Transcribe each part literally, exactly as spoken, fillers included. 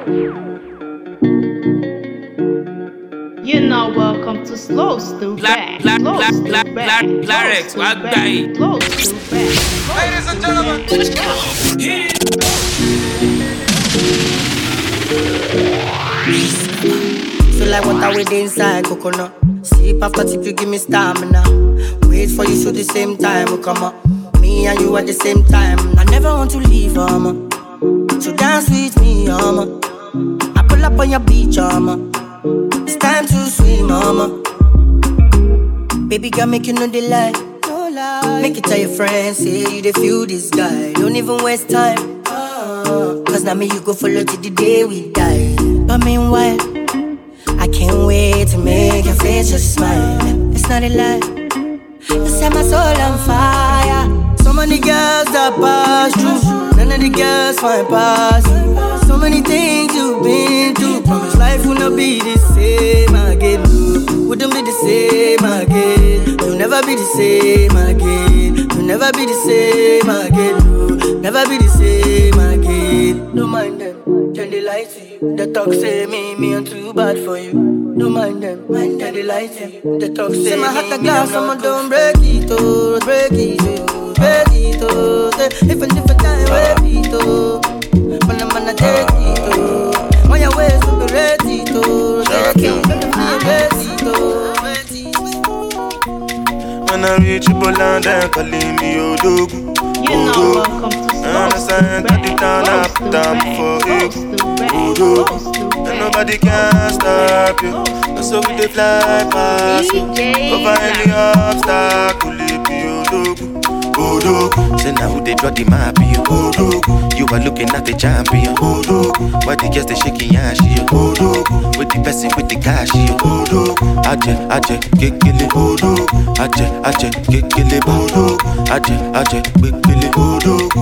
You're now welcome to Slow Still Back. Slow Still Back. Larix, what guy? Slow Still Back. Ladies and gentlemen, feel like water with inside coconut. Sip after tip, you give me stamina. Wait for you, so the same time will come up. Me and you at the same time. I never want to leave, mama. So dance with me, mama. I pull up on your beach, mama. It's time to swim, mama. Baby girl, make you know the lie. No lie. Make it tell your friends, say you dey feel this guy. Don't even waste time. Uh, Cause now me you go follow till the day we die. But meanwhile, I can't wait to make your face just smile. It's not a lie. You set my soul on fire. So many girls that pass through, none of the girls find past you. So many things you've been through. Promise life will not be the same again. Wouldn't be the same again. You'll never be the same again. You'll never be the same again. Never be the same again. Don't mind them, then they lie to you. The talk say me, me I'm too bad for you. Don't mind them, mind them, they lie to you. The talk say, say my heart a glass, I'ma don't break it, oh, break it, oh, break it, oh. Say, if a different time, break it, oh. When I'm gonna take it, oh. On your ways, to be ready, oh. Take it, let me feel ready, oh. When I reach Iboland, they're calling me Odogu. You're now welcome to Slow Still Back. Slow Still Back. And nobody can stop you. That's how we dey fly past you. Over any obstacle, it be Odogu. Odogu. Say now who they draw the map, you Odogu. You are looking at the champion. Odogu. Why the girls they shaking yash, you Odogu. With the person with the cash, you Odogu. Aje, aje, kekele Odogu. Aje, aje, kekele Odogu. Aje, aje, kekele Odogu.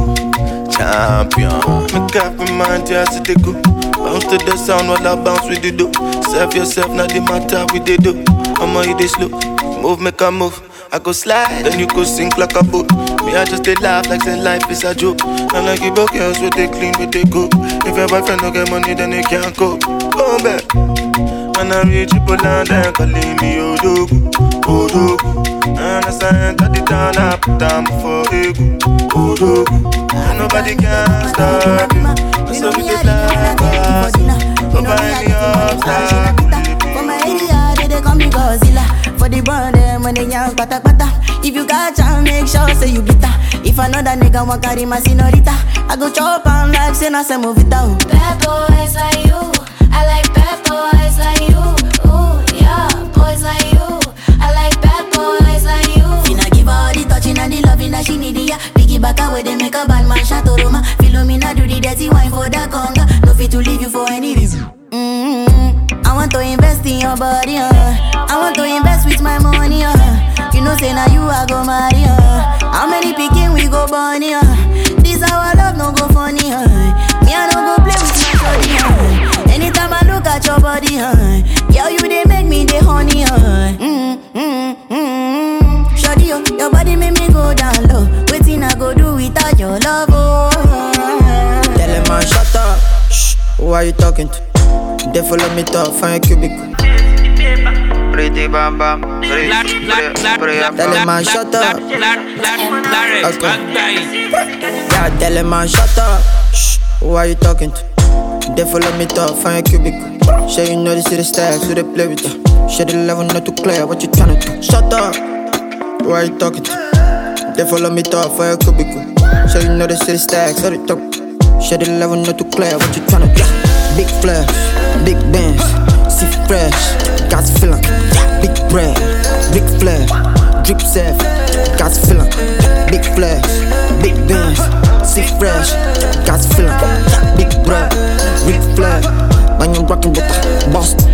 Champion. Make up in mind, just to go. Bounce to the sound while I bounce with the do. Serve yourself, not the matter with the do. I'ma hit it slow. Move, make a move. I go slide, then you go sink like a boat. Me, I just they laugh like say life is a joke. And like you broke girls with they clean, with they go. If your boyfriend don't get money, then they can't go. Come back. When I reach Iboland, they're calling me Odogu, Odogu. And as I enter the town, I put down for Egu, Odogu. And nobody can stop you. So we can fly past you. Over any obstacle. For my area, they, they call me Godzilla. For the band, them when they young pata pata. If you got chance, make sure say you bitter. If another nigga want carry my senorita, I go chop and like say na se move it out. Bad boys like you, I like bad boys like you. Ooh yeah, boys like you, I like bad boys like you. Finna give her all the touching and the loving that she need, yeah. Piggy back away, they make a bad man shot Roma. Philomena do the dirty wine for the conga. No fit to leave you for any reason. Mm-hmm. I want to invest in your body, uh. I want to invest with my money, uh. You know say now you I go marry, uh. How many picking we go bunny, uh. This our love no go funny, uh. Me I no go play with my body, uh. Anytime I look at your body, uh. Girl you they make me the honey, uh. Mm-hmm. Shawty, oh, your body make me go down low. Waiting I go do without your love, oh. Tell him man shut up. Shh, who are you talking to? They follow me to find a cubicle. Pretty bam bam. Tell him man shut up. Okay. Yeah, tell him man shut up. Shh, who are you talking to? They follow me to find a cubicle. Sure you know this is the style, so they play with her. Share the level not too clear, what you tryna do? Shut up. Who are you talking to? They follow me to find a cubicle. Sure you know this is the style, so they talk. Share the level not too clear, what you tryna do? Big flash, big bands, see fresh, gas fillin'. Big bread, big flash, drip safe, gas fillin'. Big flash, big bands, see fresh, gas fillin'. Big bread, big flash, when you rockin' with the boss. If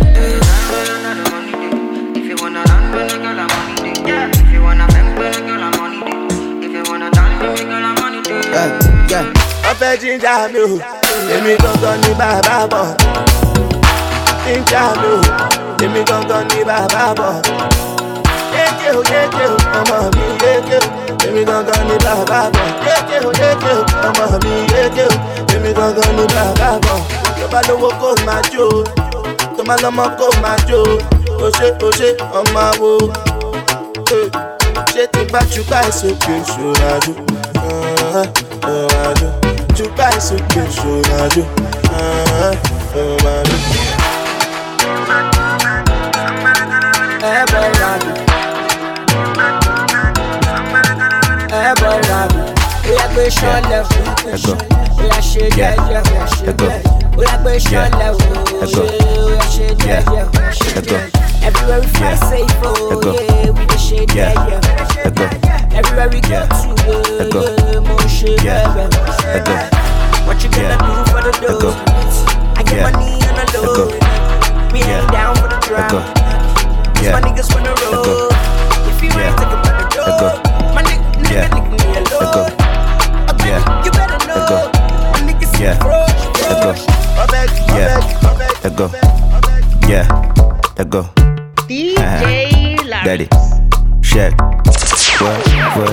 you wanna run, when you got money, if you wanna bang, when you got money, if you wanna dance, when you got money, yeah, yeah. I fẹ́ jíjà mi o, èmi gangan ni bàbá bọ̀. Jíjà mi o, èmi gangan ni bàbá bọ̀. Yéké o, yéké o, ọmọ mi yéké o, èmi gangan ni bàbá bọ̀. Yéké o, yéké o, ọmọ mi yéké o, èmi gangan ni bàbá bọ̀. bá lówó kó máa jó, tó bá lọ́mọ kó máa jó. Ó ṣe ó ṣe ọmọ wo, ṣé tí bá jùbá ìsókè ṣòrajú, ṣòrajú, jùbá ìsókè ṣòrajú, ṣòrajú. Hey boy, Robbie. Hey boy, Robbie. We are going short level. We are shit, yeah, yeah, we are shit, yeah. We are going short level. We are shit, yeah, yeah, we are shit, yeah. Everywhere we fly safe, oh yeah, we the shit, yeah, yeah. Everywhere we go to, yeah, more shit, yeah, yeah. What you gonna do for the dough? I get money on the low. We ain't down for the drama. Yeah. My niggas wanna roll. If you ain't taking by the door, my nigga, nigga, nigga, nigga, alone. Yeah. You better know. My niggas see approach. Yeah. Let go. Yeah. Let go. D J Larry. Daddy. Check. What?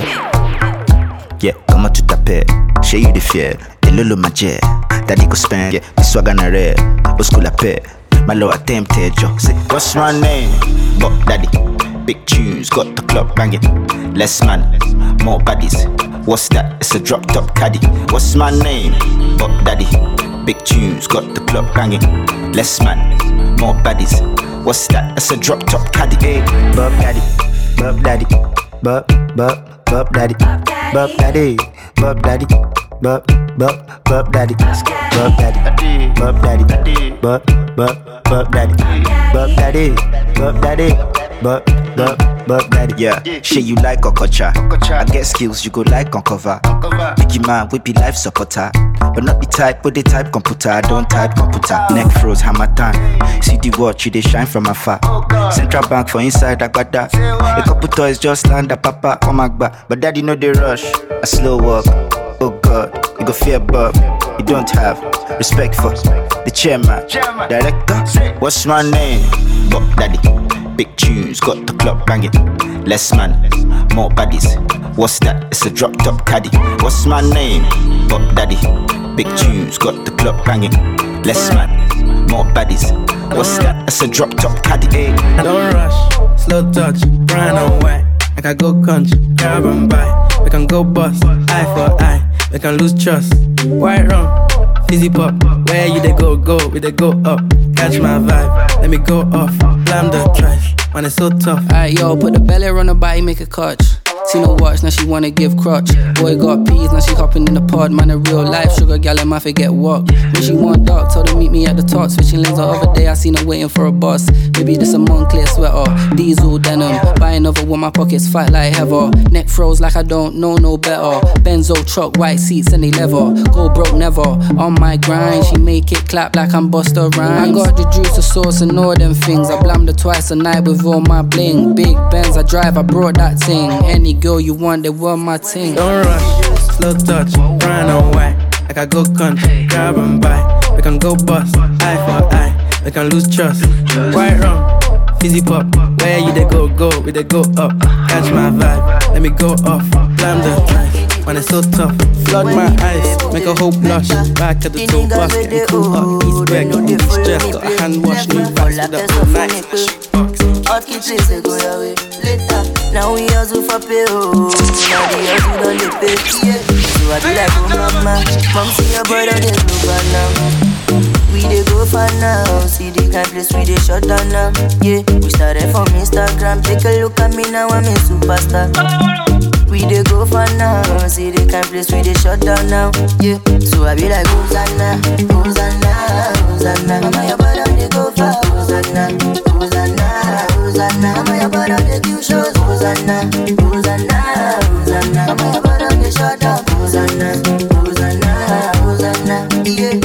What? Yeah. Come on to taper. Show you the fear. The lolo my jet. Daddy go spend. Yeah. The swag on the red. Au school la paix. My low attempted joke. Say, what's my name? Buck Daddy. Big tunes, got the club banging. Less man, more baddies. What's that? It's a drop top caddy. What's my name? Buck Daddy. Big tunes, got the club banging. Less man, more baddies. What's that? It's a drop top caddy. Hey, Buck Daddy, Buck Daddy, Buck, Buck, Buck Daddy, Buck Daddy, Buck Daddy, Buck, Buck, Buck Daddy, Buck Daddy, Buck Daddy, Buck, Buck. Buck Daddy, Buck Daddy, Buck Daddy, Buck, Buck, Buck Daddy. Yeah, shit you like Okocha. I get skills you go like on cover. Biggie man, we be life supporter, but not the type, but the type computer. I don't type computer. Neck froze, hammer time. See the watch, you they shine from afar. Central bank for inside Agbada. A couple toys just land a papa on my back, but daddy know the rush. A slow walk. Oh God, you go fear Bob. You don't have respect for the chairman, director. What's my name? Buck Daddy. Big tunes, got the club banging. Less man, more baddies. What's that? It's a drop top caddy. What's my name? Buck Daddy. Big tunes, got the club banging. Less man, more baddies. What's that? It's a drop top caddy. Hey. Don't rush, slow touch, brown and white. I can go country, grab and buy. We can go bust, eye for eye. We can lose trust. White rum, fizzy pop. Where you they go, go, we they go up. Catch my vibe, let me go off. Blam the trash, man it's so tough. Alright yo, put the belly on her body, make a catch. See no watch, now she wanna give crutch. Boy got peas, now she hopping in the pod. Man a real life sugar gal, and my forget walk. When she want dark, told her meet me at the top. Switching lanes the other day, I seen her waiting for a bus. Maybe this a Moncler sweater, diesel denim. Buy another one, my pockets fight like heather. Neck froze like I don't know no better. Benzo truck, white seats and they leather. Go broke never, on my grind. She make it clap like I'm Busta Rhymes. I got the juice, the sauce and all them things. I blammed her twice a night with all my bling. Big Benz I drive, I brought that thing. Any girl you want, they want my thing. Don't rush, slow touch, brown and white. I can go country, grab and buy. We can go bust, eye for eye. We can lose trust. White rum, fizzy pop. Where you they go, go, we they go up. Catch my vibe, let me go off. Blam the trash, man it's so tough. Flood my eyes, make a whole blush. Back at the toe bus, getting cool up. East back, eat stress, got a hand wash, new bags with that whole night. Hot kids say go your way later. Now we hustle for pay, oh. Now the hustle done the pay, yeah. So I be like, oh mama, mom see your brother they go back now. We they go far now, see the kind place we they shut down now. Yeah, we started from Instagram, take a look at me now, I'm a superstar. We they go far now, see the kind place we they shut down now. Yeah, so I be like, Hosanna, Hosanna, Hosanna. Mama your brother they go far, Hosanna, Hosanna. Hosanna, I'm your brother, they do shows. Hosanna, Hosanna, Hosanna. I'm your brother, they shut up. Hosanna, Hosanna, Hosanna. Yeah.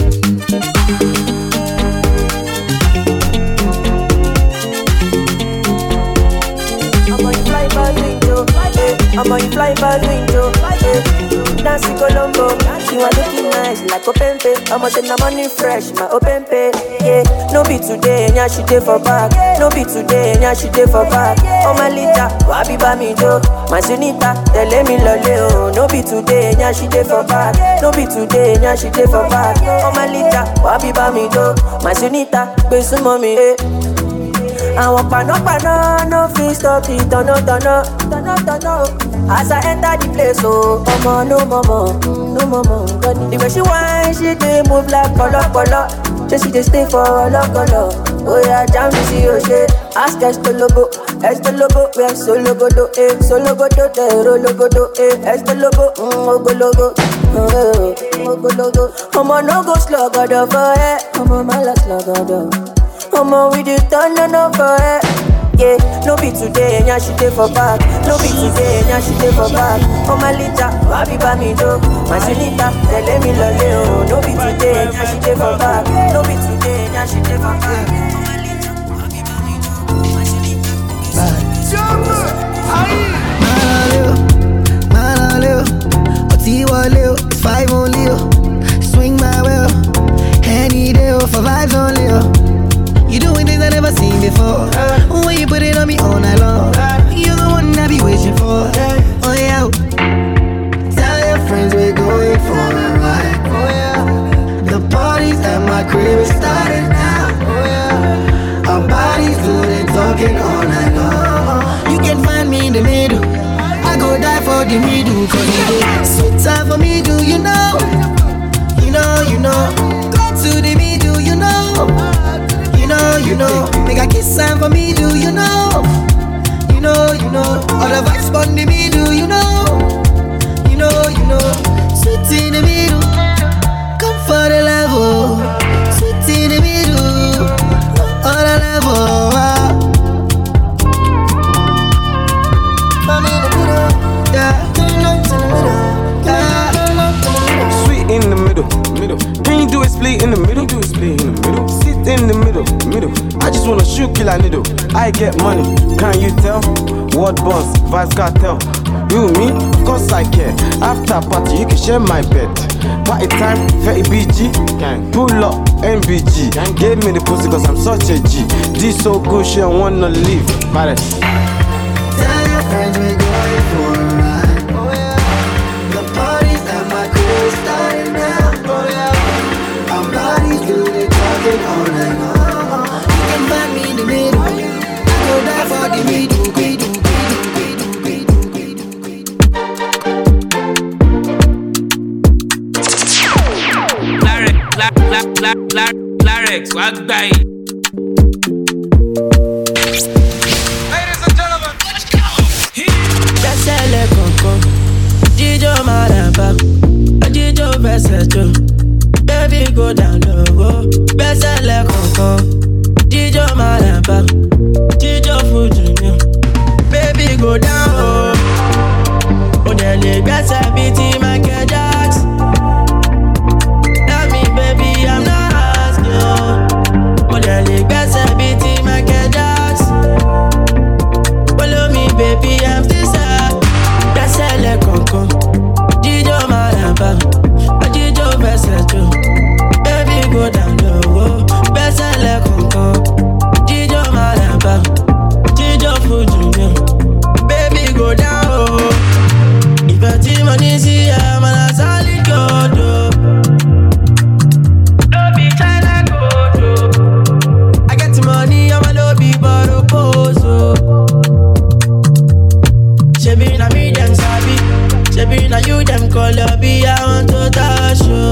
I'm on you fly by window, I'm on you fly by window. Nancy Colombo, she was looking nice like open pay. I'm on the money fresh, my open pay. Yeah, no be today, nya she day for back. No be today, nya she day for back. Oh my lita, wabi ba mi do. My sunita, they let me lole oh. No be today, nya she day for back. No be today, nya she day for back. Oh my lita, wabi ba bá mi jó. My sunita, gbé súnmọ́ mi, eh. Àwọn panápaná no fit stop it, tọ̀nà tọ̀nà, tọ̀nà tọ̀nà. As I enter the place, oh, ọmọ no mọ̀mọ́, no mọ̀mọ́. The way she whine, she dey move like kọ̀lọ̀kọ̀lọ̀. Say she dey stay for ọlọ́kọ̀lọ̀. Oh yeah, jam me see your shit. Ask Estolobo, Estolobo, where Sologodo, eh, Sologodo, Tero Logodo, eh, Estolobo, mm, Ogologo, oh, Ogologo. Omo no go slogodo for eh, omo mala slogodo. Omo we dey turn on for eh, yeah. No be today, nya she dey for back. No be today, nya she dey for back. Omo lita, wabi ba mi do. My sunita, tell me lole oh. No be today, nya she dey for back. No be today, nya she dey for back. Manaleo, Manaleo, Otiwaleo, it's five only, oh. Swing my way, any day, oh, for vibes only, oh. You doing things I never seen before. When you put it on me all night long, you're the one I be waiting for. Oh yeah, tell your friends we're going for a ride. Oh yeah, the parties at my crib is starting now. Oh yeah, our bodies good talking all night long. You can find me in the middle. I go die for the middle. Cause it's sweet time for me, do you know? You know, you know. Go to the middle, you know. You know, you know. Make a kiss sign for me, do you know? You know, you know. All the vibes on the middle, you know. You know, you know. Sweet in the middle. Come for the level. Sweet in the middle. All the level. Sweet in the middle, middle. Can you do a split in the middle? Do a split in the middle. Sit in the middle, middle. I just wanna shoot kill a needle. I get money, can you tell? Word boss, Vibes Cartel. You me? Of course I care. After party, you can share my bed. Party time, very B G. Pull up, M B G. Gave me the pussy cause I'm such a G. This so good, she don't wanna leave. Paris. Tell your friends we're going for a ride. Oh yeah. The parties at my crib starting now. Oh yeah. Our bodies do the talking all night long. You can find me in the middle. I go die for the middle. We do, we do, we do, we do, we do, we do. Larek, Larek, Larek, Larek, Larek, swag guy. Bẹ́sẹ̀lẹ̀ kọ̀ọ̀kan, jíjó máa dàbà, jíjó fẹsẹ̀ jò, baby go down low. Bẹ́sẹ̀lẹ̀ kọ̀ọ̀kan, jíjó máa dàbà, jíjó fújì mi, baby go down low. Ó dẹ̀ lè gbẹ́sẹ̀ bíi ti Michael Jackson. Tell me baby I'm not asking you. Ó dẹ̀ lè gbẹ́sẹ̀ bíi ti Michael Jackson. Follow me baby I'm still sad. Bẹ́sẹ̀lẹ̀ kọ̀ọ̀kan, jíjó máa dàbà, jíjó fẹsẹ̀ jò, baby go down low. Bẹ́sẹ̀lẹ̀ kọ̀ọ̀kan, jíjó máa dàbà, jíjó fújì mi, baby go down low. Ìfẹ́ tí mo ní sí ẹ máa na solid gold o. No be China gold o. I get money, ọmọ ló bí bọ́rọ̀ pose o. Shebi na me dem sabi, shebi na you dem call up, I want to touch you.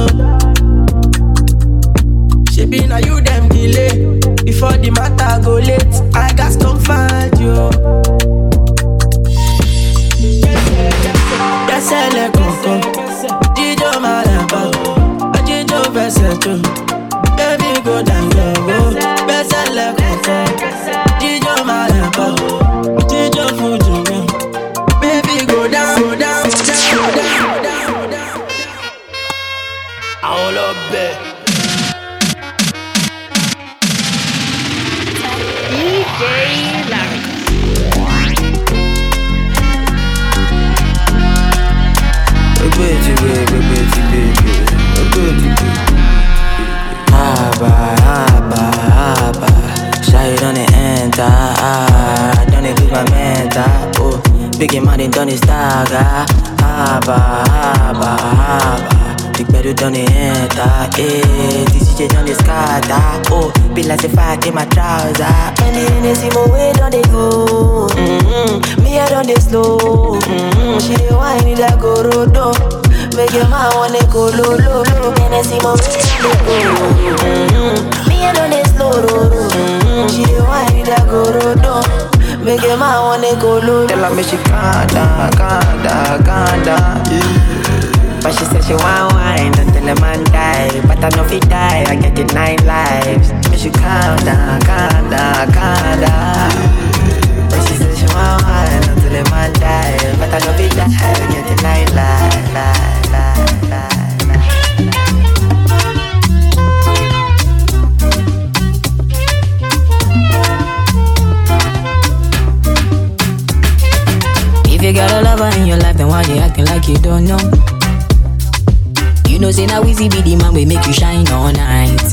Shebi na you dem delay, before the matter go late, I got come find you. Bẹ́sẹ̀lẹ̀ kọ̀ọ̀kan, jíjó máa dàbà, jíjó fẹsẹ̀ jò, baby go down low. Bẹ́sẹ̀lẹ̀ kọ̀ọ̀kan, jíjó máa dàbà, jíjó fújì mi. Baby go down, go down, go down, go down, go down, go down. Àwọn lọ bẹ̀. D J Larek. Baby, baby, baby, baby, baby, baby. Haba, haba, haba. Shy don't it enter, don't it lose my mental. Oh, big money don't it stagger. Haba, haba, haba. Big better don't it enter. Eh, this is J on the scatter. Oh, be like a fat in my trouser. And the Hennessy my way down they go. Mm-hmm. Me I done they slow. Mm-hmm. She dey whine it like a rodo. Make your man wanna go low, low, low. Hennessy my way down they go. Mm-hmm. Me I done they slow. Mm-hmm. She dey whine it like a rodo. Make your man wanna go low. Tell her me she calm down, calm down, calm down. But she said she want wine until the man die. But I know if he die, I get it nine lives. Me she calm down, calm down, calm down. But she said she want wine until the man die. But I know if he die, I get it nine lives, lives, lives, lives. If you got a lover in your life, then why you acting like you don't know? You know, say now easy be the man we make you shine all night.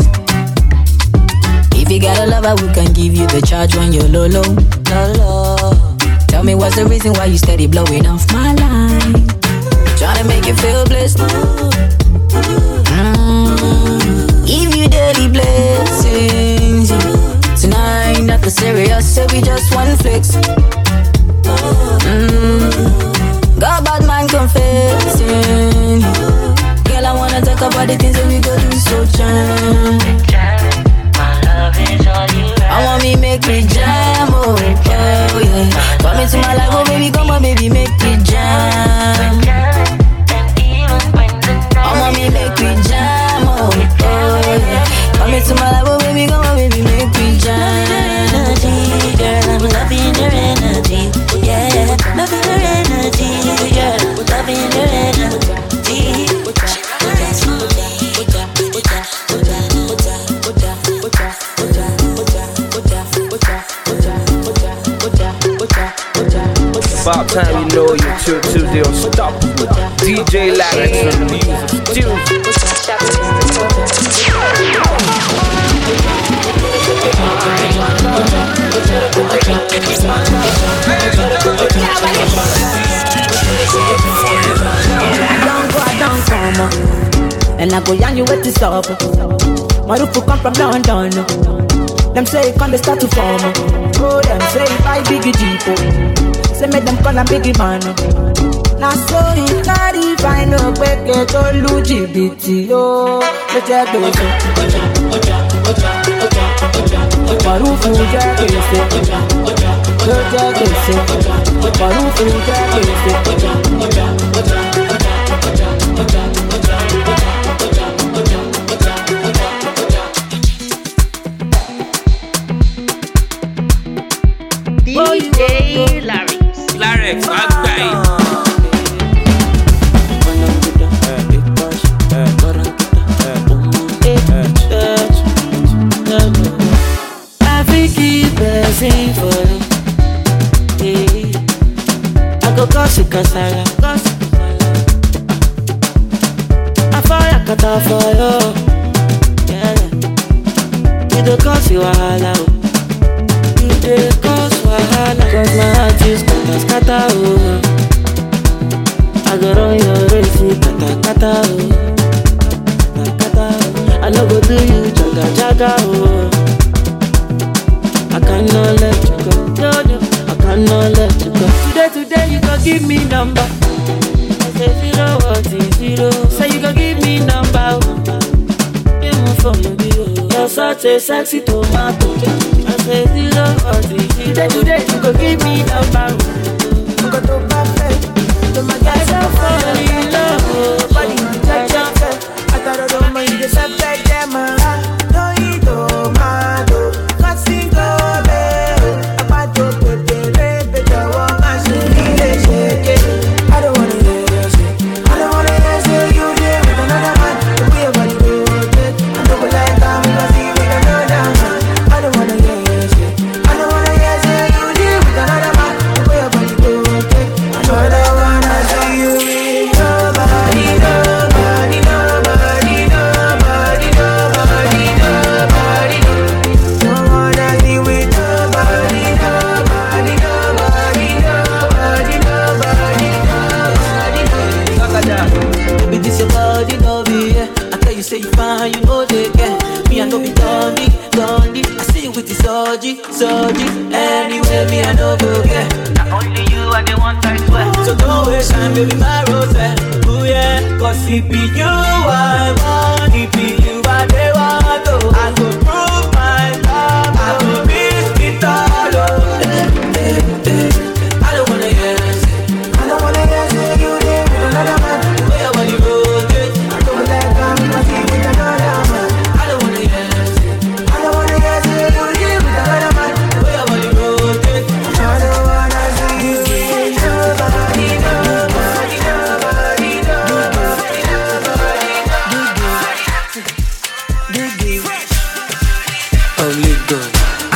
If you got a lover who can give you the charge when you're low, low, low, low. Tell me what's the reason why you steady blowing off my line? Tryna make you feel blessed. Mm. Give you daily blessings. Tonight, nothing serious, say we just one flex. Mm. God bad man confessing. Girl, I wanna talk about the things that we go do so jam. My love is all you have. I want me make me jam, oh, oh yeah. Come into my life, oh baby, come on baby, make me jam. I want me make me jam, oh, oh yeah. Come into my life, oh baby, come on baby, make me jam. Energy, girl, I'm loving your energy, yeah. Loving your energy, girl, loving your energy. About time you know you too to the unstoppable D J Larix on the music still. I don't go, I don't come, and I go young you with this up. My roof will come from London. Them say come they start to form. Oh, them say buy biggie jeep. Say make them call a biggie man. Now so he carry find no way get to lose G B T. Oh, let's get those. Marufu jagese, jagese. Marufu jagese. D J Larix. Larix, Agbai. I think keep blessing for you. I go cause you cause I I fire cut off for you. Yeah. You don't cause you a hollow. You dey cause wahala. Cause my heart is kata kata oh. I go run your race, kata kata oh. Kata kata oh. I no go do you jaga jaga oh. I cannot let you go, no no. I cannot let you go. Today today you go give me number. I say zero what is zero. Say you go give me number. You move for me oh. You're such a sexy tomato. I say zero or zero. Today, today, you go give me number. You go to perfect. To my guys, I'm falling in love. Body, touch your face. I thought I don't mind the subject, them. No, you don't mind. Cause you go, babe. About to put the rape, but I want my shit. Shake it. I don't wanna hear you say. I don't wanna hear you. You there with another man. The way your body rotate. I don't like I'm gonna see you with another man. I don't wanna hear you. Another one, I see you in your body. I go be Gandhi, Gandhi. I see you with the Soji, Soji. Anyway, me I no go get. Not only you are the one I swear. So don't waste time, baby, my rose. Ooh yeah, cause it be you I want, it be you I they want to. I go prove my love, I go risk it all. Oh. I don't wanna hear it. I don't wanna hear it. You there with another man. Where I wanna rotate. I don't like I'm gonna see with another man. I don't wanna hear it. I don't wanna hear it. You there with another man. Where I wanna rotate. I don't wanna see you with nobody, nobody, nobody, nobody, nobody, nobody. Only God.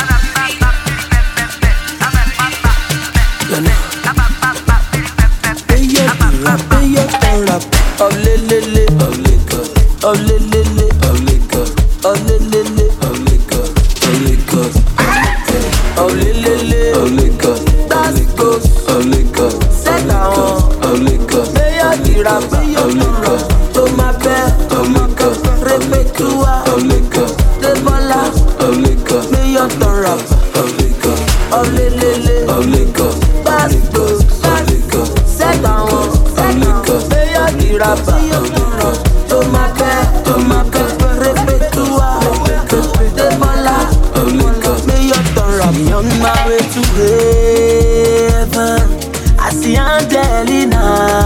Oh le le le, oh le God, oh le le le, oh le God, oh le le le, oh le God, oh le God, oh le le le, oh le God, that's good, oh le God, c'est la honte, oh le God, meilleur du rap, oh le God, to ma paix, oh le God, répète-toi, oh le God, de voilà, oh le God, meilleur ton rap, oh le God, oh le le le, oh le God, that's good, oh le God, c'est la honte. Rap, to my bed, to my bed, répète-toi, de voilà, may your turn rap. On my way to heaven, I see Angelina,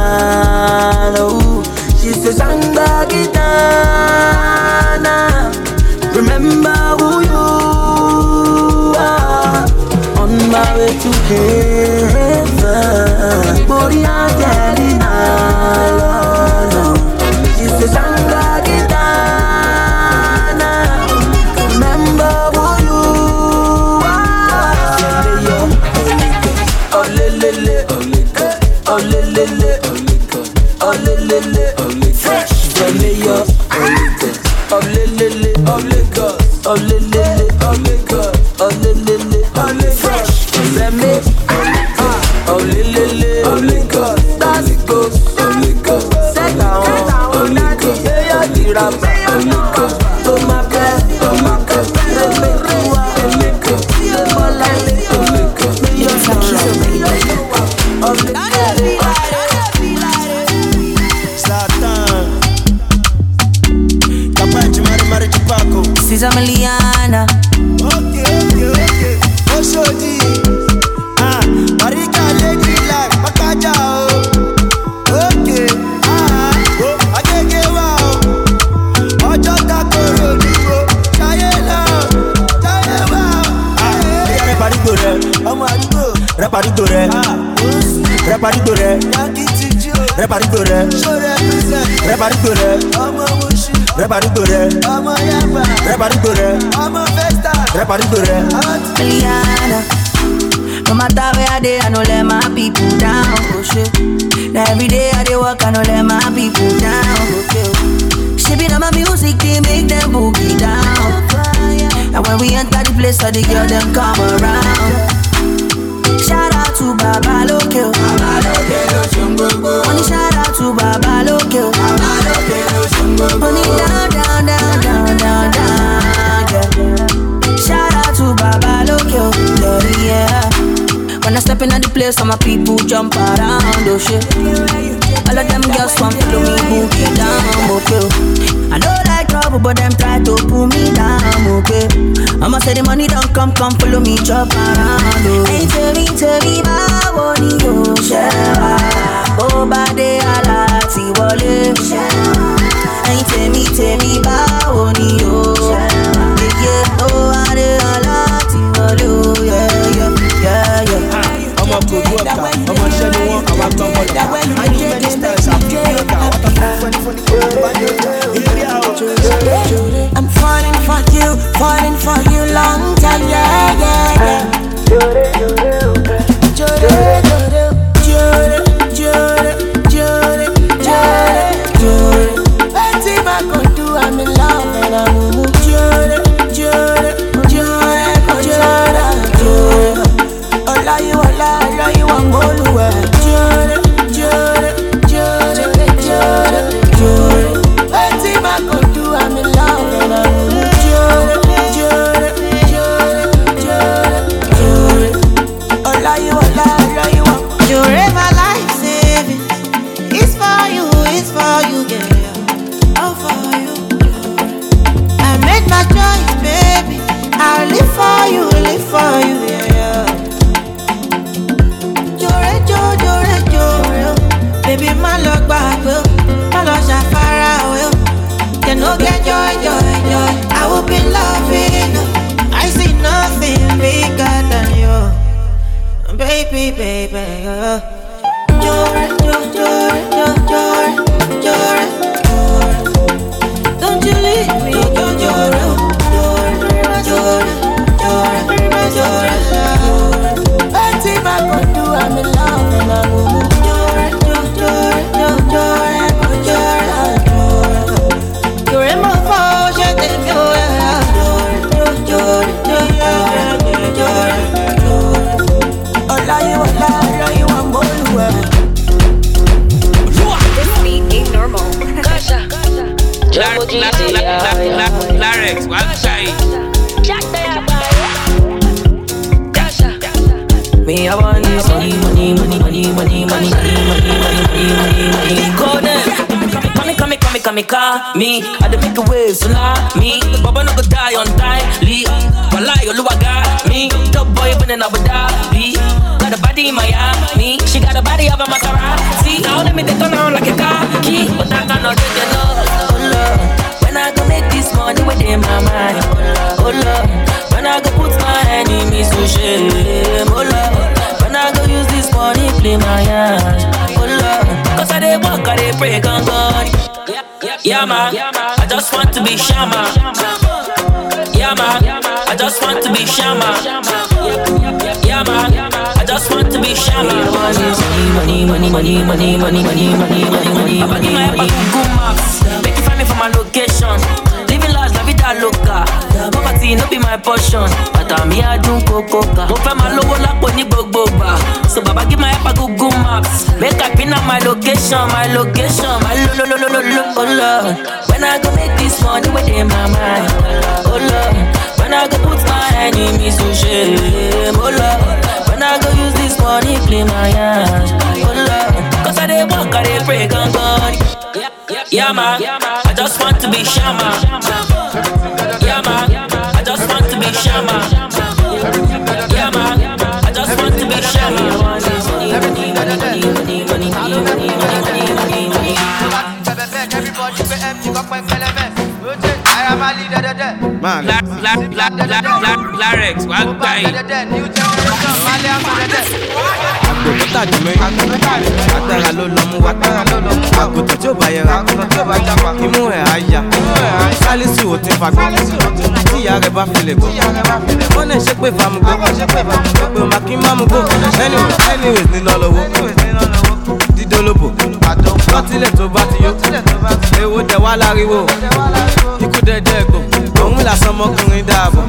oh, she says I'm back it down. Remember who you are. On my way to heaven, body Angelina. Zamaliana. Okay, okay, okay. Oshodi. Ah, Marika lady like Makaja. Okay. Ah, oh, agege wow. Ojo takoro nigo. Chayela. Chayela. Ah, repari dore. Omo adigo. Repari dore. Ah, repari dore. Yakitijo. Repari dore. Show represent. Repari dore. Omo mushi. Repari dore. Omo yaba. Repari dore. Omo festa. Repari dore. Liana. No matter where I dey, I no let my people down. Oh shit. Now every day I dey work, I no let my people down. Okay. She be on my music, they make them boogie down. And when we enter the place, all the girl them come around. Shout out to Baba Loke. Baba Loke no shungbo. Money shout out to Baba Loke. Baba Loke no shungbo. Money down, down, down, down, down, down. Yeah. Shout out to Baba Loke. Yeah, yeah. When I step in the place, all my people jump around. Oh shit. All of them girls want to follow me, boogie down. Okay. I don't like trouble, but them try to pull me down. Okay. I'ma say the money don't come, come follow me, chop around. Oh. Hey, tell me, tell me, my money, oh, share. Oh, bade alati wale. Hey, tell me, tell me, my money, oh, yeah, yeah. Oh, bade alati wale. Yeah, yeah, yeah, yeah. I'm a good worker. I'm a shelly one. I'm a top one. I need many styles. I'm I'm falling for you, falling for you long time, yeah, yeah, yeah. Jure, jure, jure, jure, jure, jure. Anything I could do, I'm in love and I'm moving. Jure, jure, jure, jure, jure. All you, all you, I'm all away. Jure, jure, jure, jure, jure. Anything I could do, I'm in love and I'm moving. Jure. baby. You're, you're, you're, you're, you're, you're, don't you leave me, you're, you're, you're, you're, you're, you're, anything I could do, I'm in love and I'm you're, you're, you're, you're, you're, you're in my phone, you're in your you're, you're, you're, you're, all I you, all I you, I'm all This beat ain't normal. Kasha. Larynx, one side. Me, I want this money, money, money, money, money, money, money, money, money, money, money. Go there. Come, come, come, come, call me. I dey make a wave, so not me. Baba no go die on time. Lee, Malay, Oluwa got me. Top boy, but then I would die. Got a body in Miami. She got a body of a Maserati. Now let me take on like a car key. But I cannot get the love. Oh Lord, when I go make this money within my mind. Oh Lord, when I go put my enemies to shame. Oh Lord, when I go use this money play my hand. Oh Lord, cause I dey walk, I dey pray, God God. Yeah man, I just want to be Shama. Yeah man, I just want to be Shama. Yeah man, I just want to be Shama. Money, money, money, money, money, money, money, money, money, money, money, money. Google Maps, make you find me for my location. Living large, la vida loca. Poverty no be my portion. But I'm here doing coca. Mo fẹ́ máa lówó lápò ní gbogbo gbà. So baba give my help a Google Maps. Make I pin up my location, my location, my lo lo lo lo lo lo. Oh Lord, when I go make this money within my mind. Oh Lord, when I go put my enemies to shame. Oh Lord, when I go use this money play my hand. Oh Lord, cause I dey walk, I dey pray, God God. Yeah man, I just want to be Shama. Yeah man, I just want to be Shama. Yeah man, I just want to be Shama. Money, money, money, money, money, money, money, money, money, money, money. Everybody be empty, got my element. I am a leader, the dead. Man, Larynx, one guy. New generation, Malian for the dead. Àgbẹ̀kọ́tà jùlọ yìí, agbára ló lọ mú wa, àgùntàn tí ó bá yẹra, imú ẹ̀ á yà, sálísù ò ti fagbọ́, tí ìyá rẹ̀ bá fi lè gbọ́, wọ́n náà ṣe pé fàmùgbọ́, gbogbo màkì má mú gbó, anyways ní lọ́lọ́wọ́, dídólóbò, lọ́tílẹ̀ tó bá ti yó, èwo dẹ̀ wá láriwo, ikú dẹ̀dẹ̀ gbò, òun làsán ọmọkùnrin dáàbò,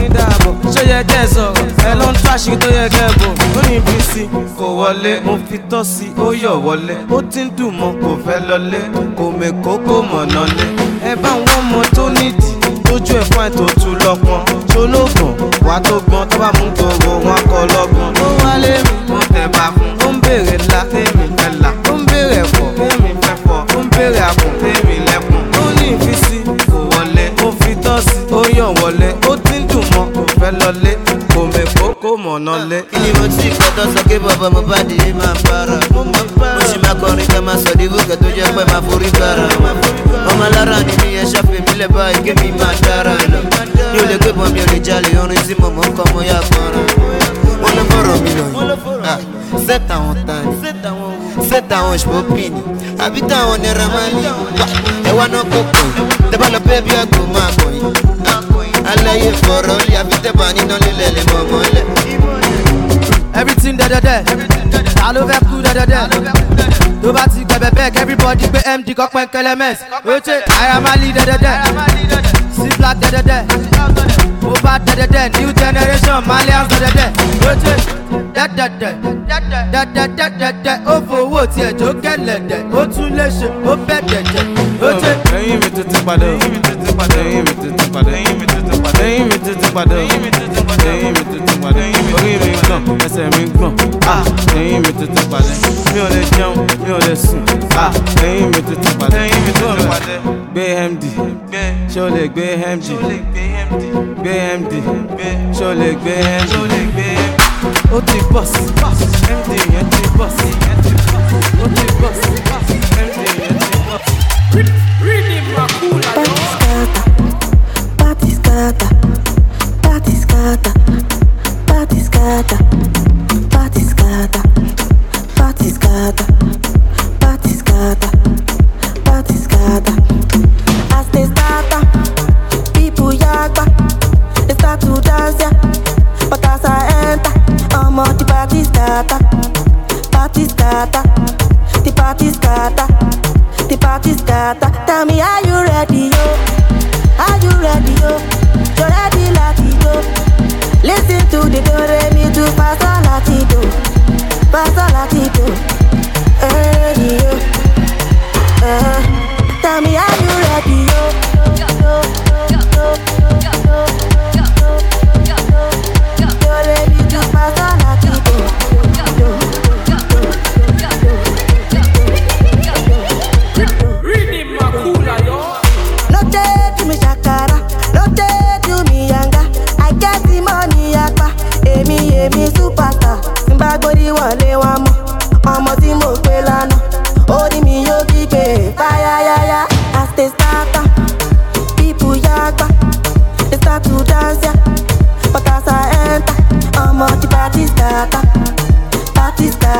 ṣó yẹ kẹ́ ẹ sọ̀rọ̀, ẹ ló ń tó àṣírí tó yẹ kẹ́ ẹ bò, ó ní ibi sí kò wọlé, mo fi tọ́ sí ó yọ̀ wọlé, ó ti ń dùn mọ́ kò fẹ́ lọlé, kò mẹ́kọ́ kò mọ̀nà lé, ẹ bá wọn mọ tó nídìí, tójú ẹ̀ fún ètò tún lọ́pọ̀n, ṣológbọ̀n wà tó gbọ́n tó bá mú gbogbo wọn kọ lọ́gbọ̀n, ó wálé mi mo tẹ̀ bá fún, ó ń béèrè la tèmi fẹ́ là, ó ń béèrè ẹ̀fọ́ tèmi fẹ́ fọ́, ó ń béèrè àpọ̀n tèmi lẹ́kùn, ó ní ìfisí kò wọlé, ó fi tọ́ sí ó yọ̀ wọlé, ó ti ń dùn mọ́ kò fẹ́ lọlé, kò mẹ́kọ́ kò mọ̀nà lé. Kí ni mo ti kọ́tọ́ sọ pé bàbá mo bá di máa para, mo sì máa kọrin ká máa sọ díbùkẹ́ tó jẹ́ pé máa forí gbára, ọmọ alára ni mi ẹ ṣàfihàn mi lẹ́ báyìí kí mi máa dára lọ, mi ò lè gbé bọ́ mi ò lè jalè orin tí mo mọ̀ ń kọ́ mo yá fọ́nrán, wọ́n ló fọ̀rọ̀ mi lọ yìí, set àwọn tani, set àwọn ṣòpìnì, àbí táwọn nira máa lè wá, ẹ wá náà kó pọ̀ yìí, tẹ́ bá lọ pé bí àgbò máa kọ̀ yìí, aláyé fọ̀rọ̀ lé àbí tẹ́ bá níná lílẹ̀ lè mọ̀ mọ́lẹ̀. Everything da da da, ta ló fẹ́ kú da da da. Tó bá ti gbẹ̀bẹ̀ bẹ́ẹ̀ everybody gbé M D kọ́ pẹ́ńkẹ́lẹ́ mẹ́s. Oche Ayamali da da da, C Black da da da, Moba da da da, New Generation Malians da da da. Oche da da da, da da da da da, ó fowó tiẹ̀ jó gẹ̀lẹ̀dẹ̀, ó tún lè ṣe, ó bẹ̀ dẹ̀dẹ̀. Oche. Ẹyin mi tuntun padà, ẹyin mi tuntun padà, ẹyin mi tuntun padà, ẹyin mi tuntun padà, ẹyin mi tuntun padà, ẹyin mi tuntun padà, ẹyin mi tuntun padà, orí mi gbọ̀n, ẹsẹ̀ mi gbọ̀n, ẹyin mi tuntun padà, mi ò lè jẹun, mi ò lè sùn, ẹyin mi tuntun padà, ẹyin mi tuntun padà, gbé M D, ṣé o lè gbé M D, gbé M D, ṣé o lè gbé M D, ó ti bọ́sì, M D yẹn ti bọ́sì, ó ti bọ́sì, M D yẹn ti bọ́sì. Party scatter, party scatter, party scatter, party scatter, party scatter.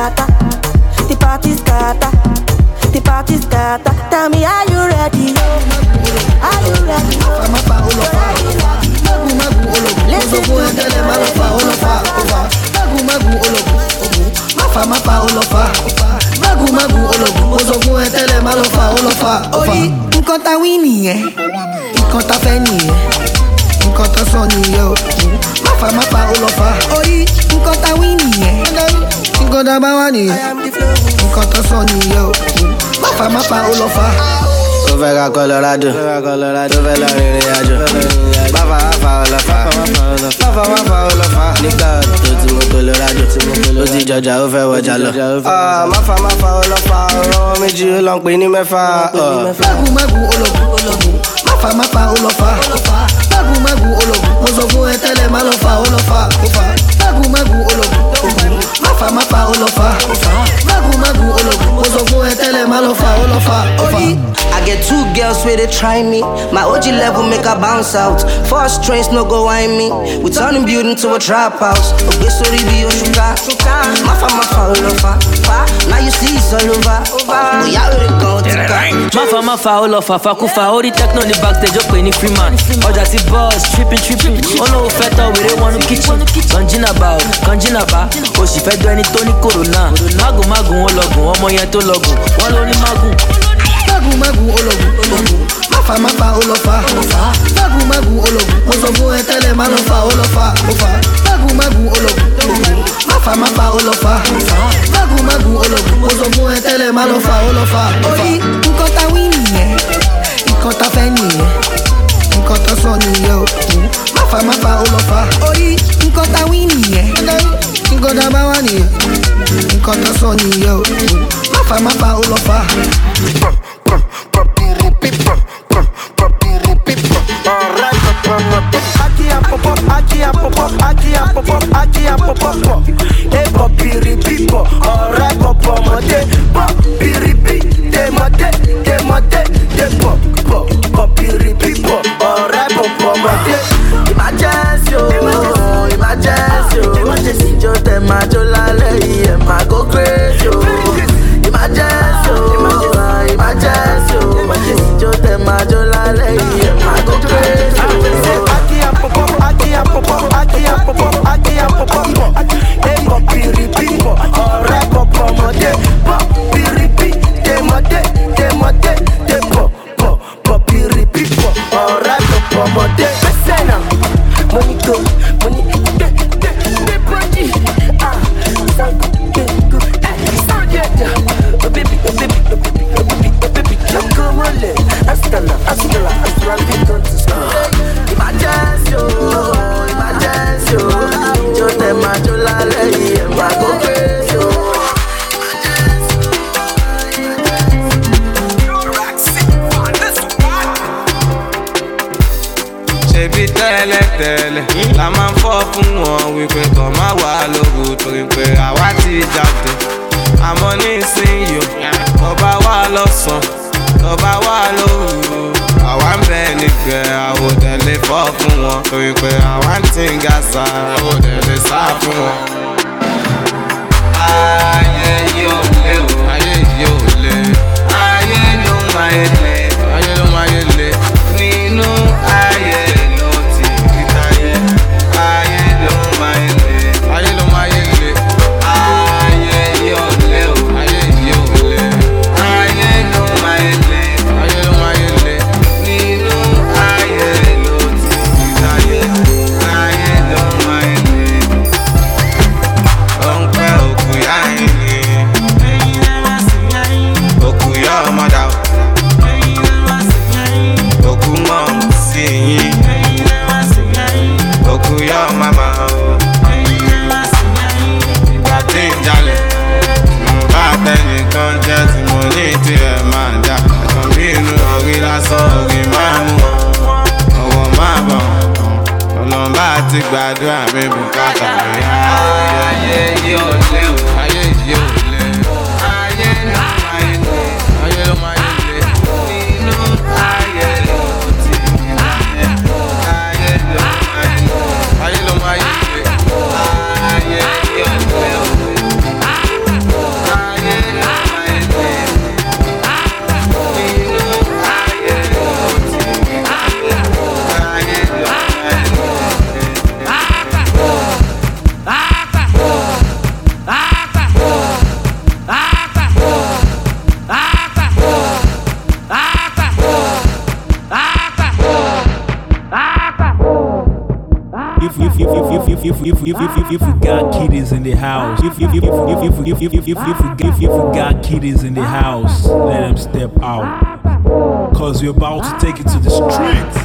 scatter, the party scatter, the party scatter. Tell me, are you ready? Are you ready? I'm a foul of Magu magu ologu, ozogo endele malofa olofa ova. Magu magu ologu, mafa mafa olofa. Magu magu ologu, ozogo endele malofa olofa ova. Ori, nǹkan tá wí nìyẹn, nǹkan tá fẹ́ nìyẹn, nǹkan tá sọ nìyẹn o. Mafa mafa olofa. Ori, nǹkan tá wí nìyẹn, nǹkan tá bá wà nìyẹn, nǹkan tá sọ nìyẹn o. Mafa mafa olofa. Ó fẹ́ ká Colorado, ó fẹ́ lọ rìnrìn àjò. Máfa máfa ọlọ́fà, máfa máfa ọlọ́fà. Nígbà tó ti mú Colorado, ó ti jọjà ó fẹ́ wọjà lọ. Máfa máfa ọlọ́fà, ọ̀rọ̀ méjì ó lọ ń pè ní mẹ́fà. Mágu mágu ológun, máfa máfa ọlọ́fà. Mágu mágu ológun, mo sọ fún ẹ tẹ́lẹ̀ má lọ fa ọlọ́fà. Mágu mágu ológun, máfa máfa ọlọ́fà. Mágu mágu ológun, mo sọ fún ẹ tẹ́lẹ̀ má lọ fa ọlọ́fà. I get two girls where they try me. My O G level make her bounce out. First trains no go whine me. We turn the building to a trap house. Okay, sorry, be your sugar. Mafa mafa all over. Now you see it's all over. Oh yeah, we go to Mafa mafa all over. Fakufa, all the techno in the backstage up in the free man. All that boss, tripping, tripping. Oh no, feta, we don't want to kitchen. Kanjina bao, kanjina ba. Oh, she fed any Tony Corona. Magu magu, all logo, omo yeto logo. One only magu. Magu magu ologun, mafa mafa olofa. Magu magu ologun, mo sọ fún ẹ tẹ́lẹ̀ má lọ fa olofa. Magu magu ologun, mafa mafa olofa. Magu magu ologun, mo sọ fún ẹ tẹ́lẹ̀ má lọ fa olofa. Ori, nǹkan tá wí nìyẹn, nǹkan tá fẹ́ nìyẹn, nǹkan tá sọ nìyẹn o. Mafa mafa olofa. Ori, nǹkan tá wí nìyẹn, nǹkan tá bá wà nìyẹn, nǹkan tá sọ nìyẹn o. Mafa mafa olofa. Aqui a pop, aqui a pop, aqui a pop, aqui a pop, e pop piripipo, alright pop mode, pop piripi, de mode, de mode, de pop, pop, pop piripipo, alright pop mode. Emergency, oh, emergency, emergency, jo te majo la ley, e ma go crazy, emergency, oh, emergency, emergency, jo te majo la ley, e ma go crazy. Aqui a pop, aqui a pop, aqui a pop, aqui a pop, e pop piripipo, alright pop mode, pop piripi, de mode, de mode, de pop, pop, pop piripipo, alright pop mode. Cena, money go, money, de, de, de body, ah, sound good, good, eh, sound good, oh baby, oh baby, oh baby, oh baby, oh baby, come on, hasta la, hasta la, hasta la, we go to school. Emergency, oh, emergency, oh, yo te macho la ley, e ma go crazy, oh. Ṣebí tẹ́lẹ̀ tẹ́lẹ̀ la máa ń fọ́ fún wọn wípé kàn má wà lóru torí pé àwa ti jáde àmọ́ nísìnyí tó bá wà lọ́sàn tó bá wà lóru àwa ń bẹ nígbẹ́ àwòdẹ̀lẹ̀ fọ́ fún wọn torí pé àwa ń tí ń ga sa àwòdẹ̀lẹ̀ sá fún wọn. Ayé yóò lé o, ayé yóò lé, ayé ló máa yé lé, ayé ló máa yé lé nínú ayé. Ti gbàdúrà mi bùkátà mi. Ayé yóò lé o, ayé yóò lé o, ayé ló máa yé lé, ayé ló máa yé lé, nínú ayé ló ti yé, ayé ló máa yé lé, ayé ló máa yé lé, ayé yóò lé o. if if if if if if if if if we got kiddies in the house, if if if if if if if if if if we got kiddies in the house, let them step out, cause we're about to take it to the streets.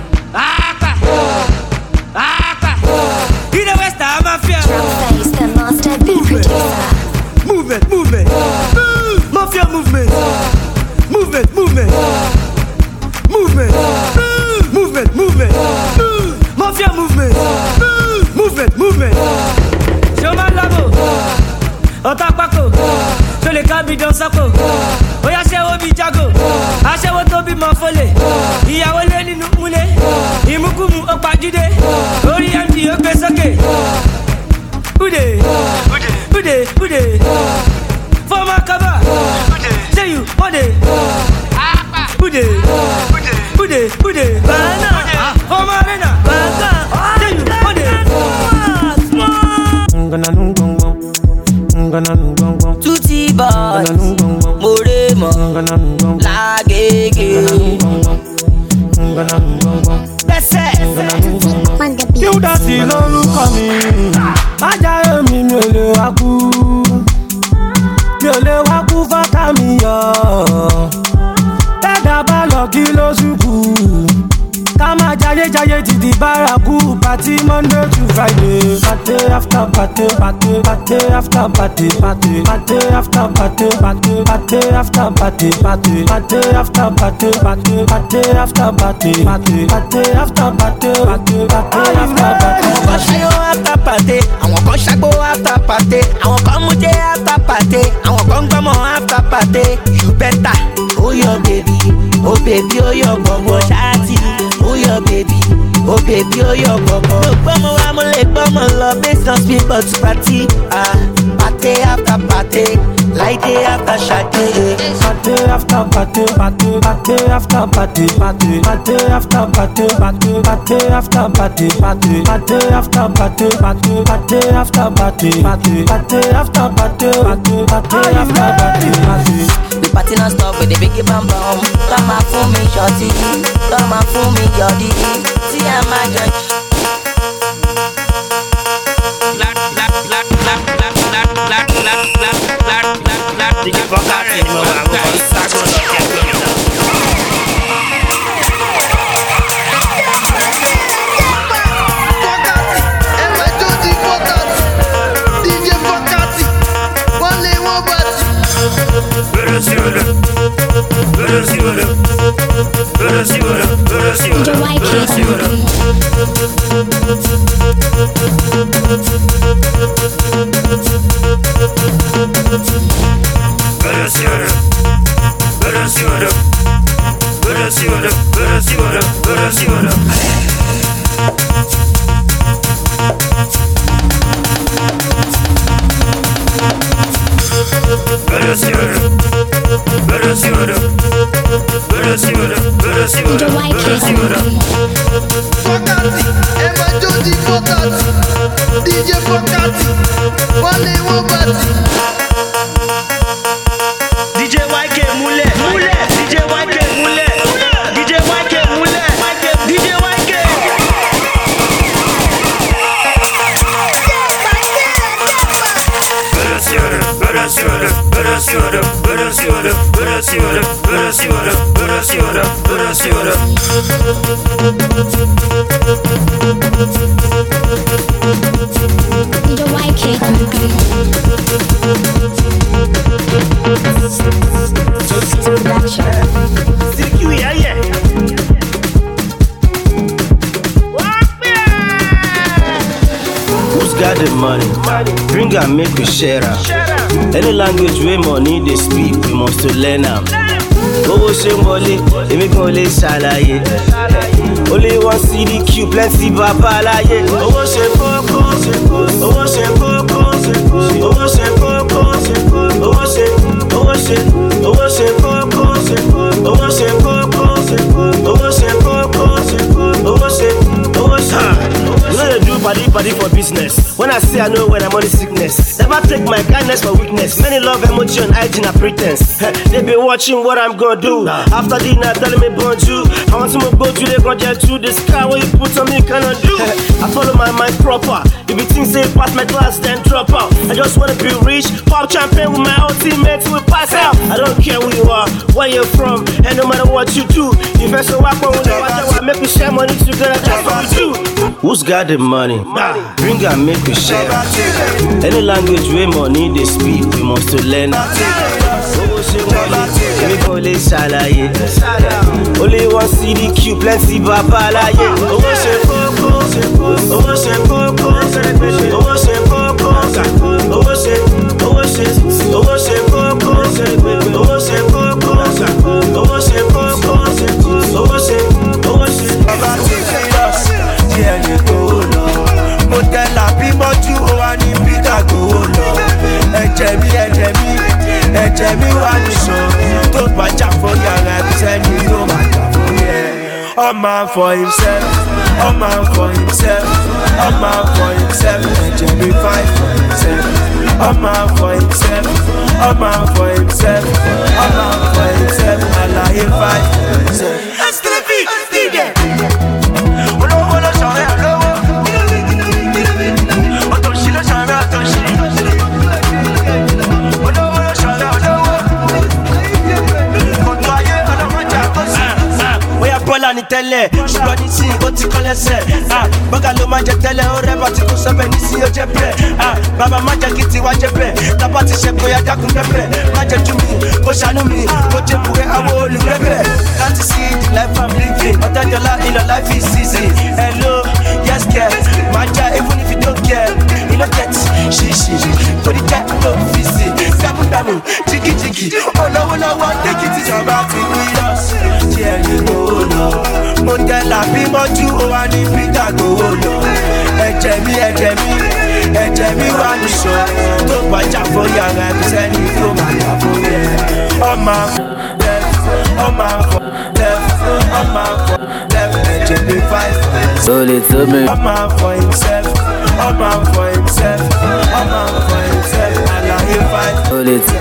You know where Star Mafia? Face the master beat producer. Movement, movement, mafia movement, movement, movement, movement, movement, movement, mafia movement, movement, movement. Showman Labo, Otapako, so les cabis dans sa peau. Oya ṣẹ́wó bí jago, aṣẹ́wó tó bí mọ fọlẹ̀. Ìyàwó lé nínú múlẹ̀, ìmúkúmu ó pàjúdé. Orí M D ó gbé sókè. Ude, ude, ude. Former cover, say you, ude. Ude, ude, ude. Banana, former arena. Banana, say you, ude. Tutti boys, Moremo, Lagege. You don't see no look on me. Májàre mi mi ò lè wá kú. Mi ò lè wá kú fọ́tà mi yọ. Tẹ́dà bá lọ kí ló ṣubú. Ká máa jayé jayé títí bárakú. Party Monday to Friday. Party after party, party, party after party, party, party after party, party, party after party, party, party after party, party, party after party, party, party after party, party, party after party. Àwọn kan ṣayọ after party, àwọn kan ṣàgbó after party, àwọn kan mújẹ after party, àwọn kan gbọ́mọ after party. You better, oh your baby, oh baby, oh your gbọ̀ngbọ̀n ṣáàtì, oh your baby, oh baby, oh your gbọ̀ngbọ̀n. Mo gbọ́mọ wa mo lè gbọ́mọ lọ based on speed but party, ah, party after party, like day after Saturday. Party after party, party, party after party, party, party after party, party, party after party, party, party after party, party, party after party, party, party after party, party, party after party, party. The party non stop with the big bam bam. Come on for me, shorty. Come on for me, yodi. See I'm a judge. Bring and make we share am. Any language wey money dey speak, we must to learn am. Owó ṣe ń wọlé, èmi kan ò lè ṣàlàyé. Only one C D Q, plenty bàbá láyé. Owó ṣe kókó, owó ṣe kókó, owó ṣe kókó, owó ṣe, owó ṣe, owó ṣe kókó, owó ṣe kókó, owó ṣe kókó, owó ṣe, owó ṣe. You know they do body body for business. When I say I know when I'm on the sickness, never take my kindness for weakness. Many love emoji on I G na pretense. They be watching what I'm gonna do. After dinner telling me bonjour. I want to go to the project to the sky. What you put on me cannot do. I I follow my mind proper. If you think say pass my class, then drop out. I just wanna be rich, pop champagne with my ultimates, we pass out. I don't care who you are, where you're from, and no matter what you do. If I so walk on with the make we share money together, that's what we do. Who's got the money? Bring and make we share. Any language where money they speak, we must to learn. We go les salaye. Only one C D Q, plenty baba la ye. Owo se koko, owo se koko, owo se koko, owo se, owo se, owo se koko, owo se koko, owo se koko, owo se, owo se. Baba take us, yeah you go no. Mo tell la people to o ani bigger go no. Ẹ̀jẹ̀ mi, ẹ̀jẹ̀ mi, ẹ̀jẹ̀ mi wà ní sọ. Tó bá jà fún yàrá sẹ́ni tó bá jà fún yẹ. All man for himself, all man for himself, all man for himself. Ẹ̀jẹ̀ mi fight for himself. All man for himself, all man for himself, all man for himself. Àlàyé fight for himself. Let's do the beat, let's do that. Olówó ló sọ̀rọ̀ ẹ̀ lówó. Òtòṣì ló sọ̀rọ̀ ẹ̀ òtòṣì. Olówó ló sọ̀rọ̀ ẹ̀ olówó. Kòtò ayé ọlọ́mọjà kò sí. Bóyá bọ́lá ni tẹ́lẹ̀, ṣùgbọ́n ní sí ó ti kọ́ lẹ́sẹ̀. Bọ́gà ló máa jẹ tẹ́lẹ̀, ó rẹ́bà tí kò sọ́bẹ̀ ní sí ó jẹ́ bẹ́ẹ̀. Bàbá má jẹ́ kí tiwa jẹ́ bẹ́ẹ̀. Tábà ti ṣe kóyá dákun pẹ́pẹ́. Má jẹ́ tú mi, kó ṣàánú mi, kó jẹ́ bùrẹ́ àwọn olùrẹ́bẹ̀. Láti sí the life I'm living. Ọ̀tẹ́jọ́lá in your life is easy. Hello, yes girl, má jẹ́ even if you don't care. You no get ṣíṣì, torí jẹ́ àlọ́ fìsì. Dámúdámú, jìgìjìgì, olówó lọ́wọ́ tẹ́kì tíjọba ti wí lọ. Ṣé ẹni gbòó lọ? Mo tẹ́ làbí mọ́jú, ó wá ní Peter gbòó lọ. Ẹ̀jẹ̀ mi, ẹ̀jẹ̀ mi, ẹ̀jẹ̀ mi wà ní sọ. Tó bá jà fún yàrá ẹ̀mí sẹ́ni tó máa jà fún yẹ. Ọmọ àfọ̀ left, ọmọ àfọ̀ left, ọmọ àfọ̀ left. Ẹ̀jẹ̀ mi fight for himself. So little me. Ọmọ àfọ̀ himself, ọmọ àfọ̀ himself, ọmọ àfọ̀ himself. Àlàyé fight. So little,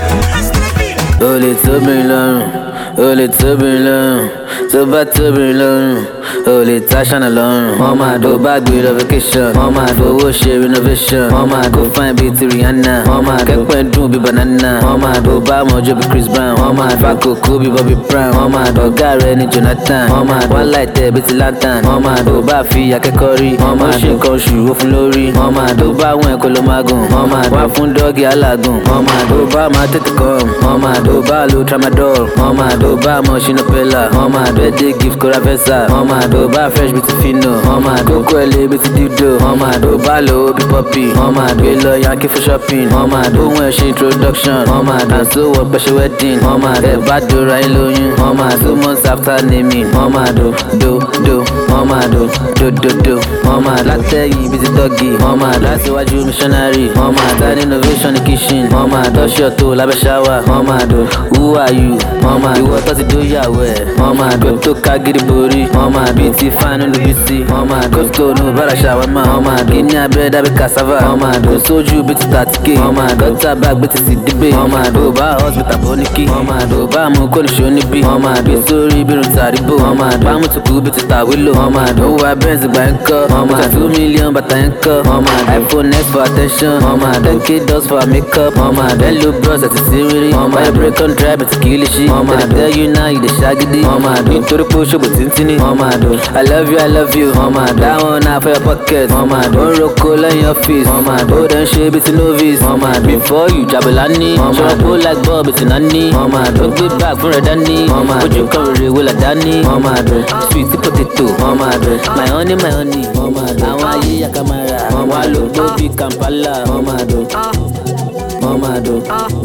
so little me lọ́rùn, so little me lọ́rùn, so bá tóbi lọ́rùn. O lè ta ṣáná lọ́rùn. Wọ́n máa do bá gbé lọ vacation. Wọ́n máa do owó ṣe renovation. Wọ́n máa do fine bíi ti Rihanna. Wọ́n máa kẹ́pẹ́ dùn bíi banana. Wọ́n máa do bá mọ̀jọ́ bíi Chris Brown. Wọ́n máa fa kòkó bíi Bobby Brown. Wọ́n máa do ọ̀gá rẹ̀ ní Jonathan. Wọ́n máa do wọ́n láìtẹ́ bíi ti Lantern. Wọ́n máa do bá fi akẹ́kọ̀ọ́ rí. Wọ́n máa ṣe nǹkan oṣù ó fún lórí. Wọ́n máa do bá àwọn ẹ̀kọ́ ló máa gùn. Wọ́n máa do wá fún dọ́ọ̀gì alágùn. Wọ́n máa do bá máa tètè kọ́. Wọ́n máa do bá lo tramadol. Wọ́n máa do bá mọ̀ ṣínà pẹ́lá. Wọ́n máa do ẹ̀dẹ́ gift kóra fẹ́sà. Wọ́n máa do bá fresh bíi ti fino. Wọ́n máa do kó ẹlẹ́ bíi ti dildo. Wọ́n máa do bá lo bí pọ́pì. Wọ́n máa do lọ yankee for shopping. Wọ́n máa do ohun ẹ̀ṣin introduction. Wọ́n máa do àṣọ wọ pẹ̀ṣẹ̀ wedding. Wọ́n máa do bá dora ẹ̀ lóyún. Wọ́n máa do months after naming. Wọ́n máa do do do. Wọ́n máa do do do do. Wọ́n máa látẹ̀yìn bíi ti dọ́gì. Wọ́n máa látiwájú missionary. Wọ́n máa dá innovation ní kitchen. Wọ́n máa dọ́ṣọ̀ tó lábẹ́ ṣáwà. Wọ́n máa do who are you? Wọ́n máa ìwọ tó ti dó yàwó ẹ̀. Wọ́n máa do tó ká gidi borí. Wọ́n máa bíi ti fine olú bíi ti. Wọ́n máa do tó nù bára ṣàwámà. Wọ́n máa do kíní abẹ́rẹ́ dábì cassava. Wọ́n máa do sójú bíi ti tàtíkè. Wọ́n máa do gọ́tà bá gbé ti sì dígbè. Wọ́n máa do bá hospital bó ní kí. Wọ́n máa do bá mú kóníṣó níbí. Wọ́n máa do sórí bírun tàríbò. Wọ́n máa do bá mú tukú bíi ti tàwílò. Wọ́n máa do wá benz gbà ń kọ́. Wọ́n máa do two million bàtà ń kọ́. Wọ́n máa do iPhone X for attention. Wọ́n máa do ten k dollars for makeup. Wọ́n máa do hello bros àti sírírí. Wọ́n máa do break on drive àti kìlìṣí. Wọ́n máa do tell you now you dey ṣagídí. Wọ́n máa do nítorí pé ó ṣògbò tíntínní. Wọ́n máa do I love you I love you. Wọ́n máa do that one now for your pocket. Wọ́n máa do ó ń roko lẹ́yìn ọ́fíìsì. Wọ́n máa do ó dẹ̀ ń ṣe bíi ti novice. Wọ́n máa do before you jabulani. Wọ́n máa do like ball bíi ti nani. Wọ́n máa do gbé bag fún rẹ̀ dání. Wọ́n máa do ojú kan rere wo là dání. Wọ́n máa do sweet potato. Wọ́n máa do my honey my honey. Wọ́n máa do àwọn ayé yakamara. Wọ́n máa lo gbó bíi Kampala. Wọ́n máa do wọ́n máa do.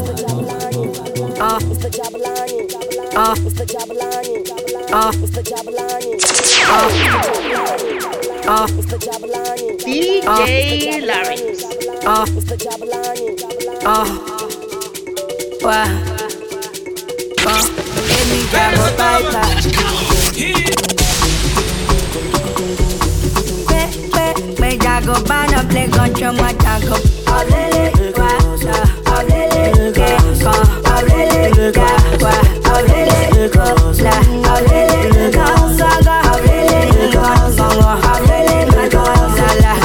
D J Larry. Uh, uh, wow. Uh, Amy Gamma Piper. Me jago bana play contra my jago. Aurele, wa, la, aurele, ke, ko, aurele, ga, wa, aurele, ko, la, aurele, ko, saga, aurele, ko, songo, aurele, ko, sala,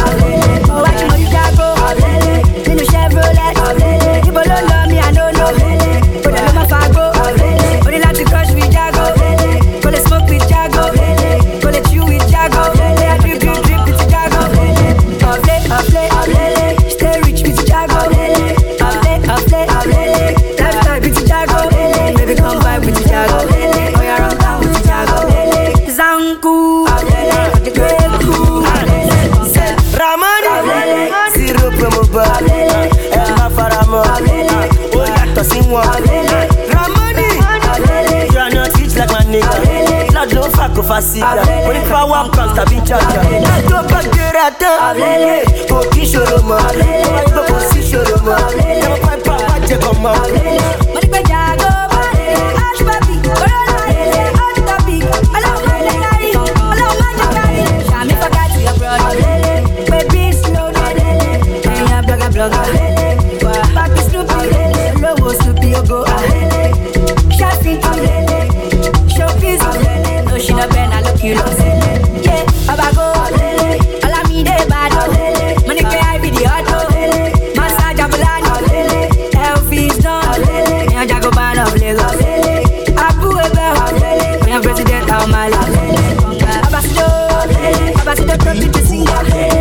one comes to be charged. Don't forget that. Go kiss your mama. Go kiss your mama. Never find papa check on mama. Money by Jago, Ash Papi, Corona, on the topic. Allow my Jacari, allow my Jacari. Shami forgot to your brother. Baby, slow down. Hey, I'm blogger, blogger. Back to Snoopy, low Snoopy, you go. Shafi, showpiece, no she no pen, I look you lost. Yeah, Abago, all I mean they bad. Money pay I be the auto. Massage Abalani, Elvis done. Me a Jago band of Lagos. Abu Ebe, me a president of Mali. Abasido, Abasido talking to see.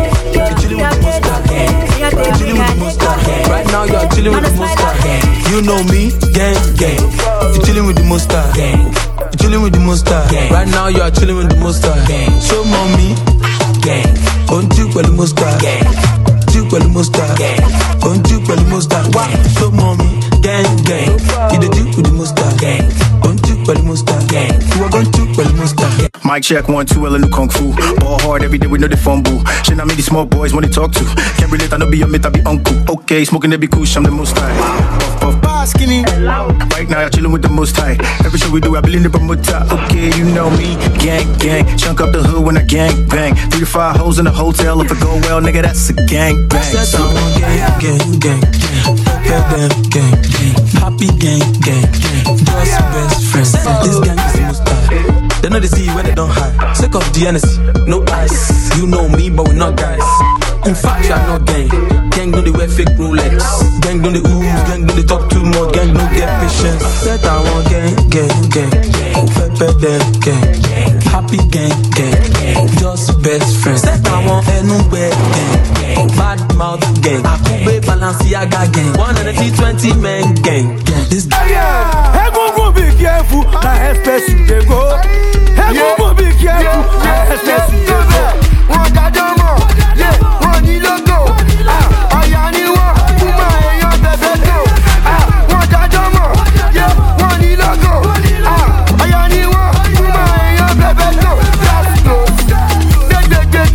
Right now you're chilling with the monster. You know me, gang, gang. You're chilling with the monster. You're chilling with the monster. Right now you're chilling with the monster. Show mommy, gang. Don't you well the monster. You well the monster. Don't you well the monster. Why? Show mommy, gang, gang. You the duke with the monster. Don't you well the monster. You are going to well the monster. Mic check one, two, L a new kung fu. Ball hard every day, we know they fumble. Shit, I mean these small boys when they talk to. Can't relate, I know be a myth, I be uncle. Okay, smoking, they be cool, I'm the most high. Puff, puff, bar, skinny. Right now, you're chilling with the most high. Every show we do, I believe in the promoter. Okay, you know me, gang, gang. Chunk up the hood when I gang, bang. Three to five hoes in the hotel, if it go well, nigga, that's a gang, bang. Set on gang, gang, gang, gang. Gang, gang, gang. Happy gang, gang, gang. Just best friends. This gang is the most high. They know they see you when they don't hide. Sick of the Hennessy, no ice. You know me, but we're not guys. In fact, you're not gang. Gang don't they wear fake Rolex. Gang don't they ooze, gang don't they talk too much. Gang don't get patience. Set I want gang, gang, gang. Pepe them, gang. Happy gang, gang. Just best friends. Set I want anywhere gang. Bad mouth gang. Akube Balenciaga gang. One and a T twenty men gang. This yeah. Hey, go go be careful. Now express you they go. Hey, go go be careful. Now express you they go. One dadamo, yeah, one ni logo. Ah, ayani wa, kuma eyan bebe go. Ah, one dadamo, yeah, one ni logo. Ah, ayani wa, kuma eyan bebe go. Let's go, get get get,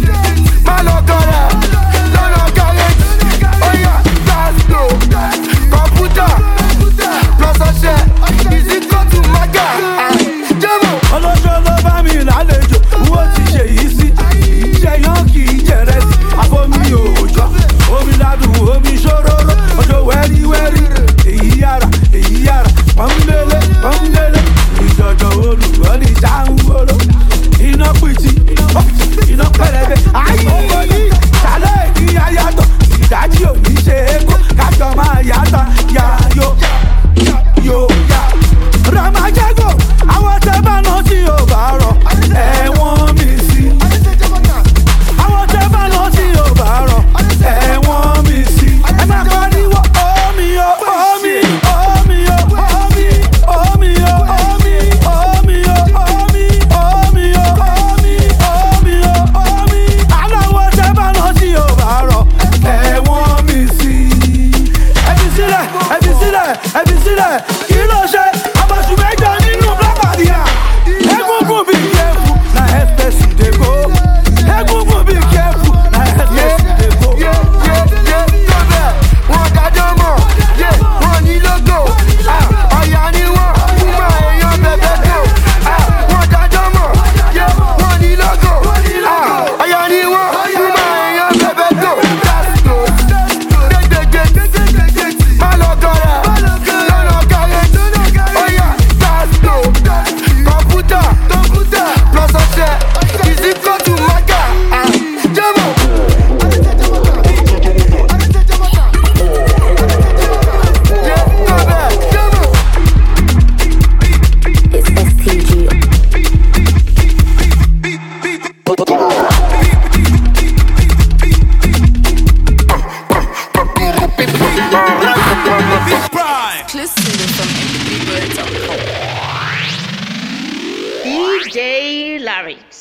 malokara, lolokare. Oh yeah, let's go. Computer, plus a share, is it go to my guy? Jamo, ọlọ́jọ́ ló bá mi lálejò, wọ́n ti ṣe yìí sí. Jẹyàn kì í jẹrẹ sí, àfomi òòjọ́. Omi ládùn, omi ṣòróró, ọjọ́ wẹ́rí wẹ́rí. Èyí yára, èyí yára, pọ́nbélé, pọ́nbélé. Ìjọ̀jọ̀ olùwọ́ ní ṣàǹgbóró. Iná pìtì, iná pẹlẹbẹ. Àyíkó ní sálẹ̀ ní ayátọ̀. Ìdájí ò ní ṣe é kó, kájọ máa yàtọ̀. Yàyò, yò, yà. Ramajago, àwọn tẹ́ bá náà tí ò bá rọ̀. Ẹ̀wọ̀n mi sí. Àwọn tẹ́ bá náà tí ò bá rọ̀. Ẹ̀wọ̀n mi sí. Ẹ máa pariwo omi o, omi, omi o, omi, omi o, omi, omi o, omi, omi o, omi, omi o, omi. Àwọn tẹ́ bá náà tí ò bá rọ̀. Ẹ̀wọ̀n mi sí. Ẹ fi sílẹ̀, ẹ fi sílẹ̀, ẹ fi sílẹ̀. Kí ló ṣe? Àbọ̀ṣù mẹ́jọ nínú Blackberry. Egungun be careful, na express you dey go. Egungun be careful, na express you dey go. Yeah, yeah, yeah, yeah. Wọ́n dájọ́ mọ̀, yeah, wọ́n ní logo. Ọ̀yà ni wọ́n, kúmọ̀ èèyàn bẹ̀bẹ̀ tó. Wọ́n dájọ́ mọ̀, yeah, wọ́n ní logo. Ọ̀yà ni wọ́n, kúmọ̀ èèyàn bẹ̀bẹ̀ tó. Let's go, dédédé, má lọ gọ̀rẹ̀, lọ́nà kárẹ̀. Oh yeah, let's go. Computer, plus a share, is it go to my guy? Jamo. Yeah, go back, Jamo. It's S T G. Exclusive from M P three bird dot com. D J Larry.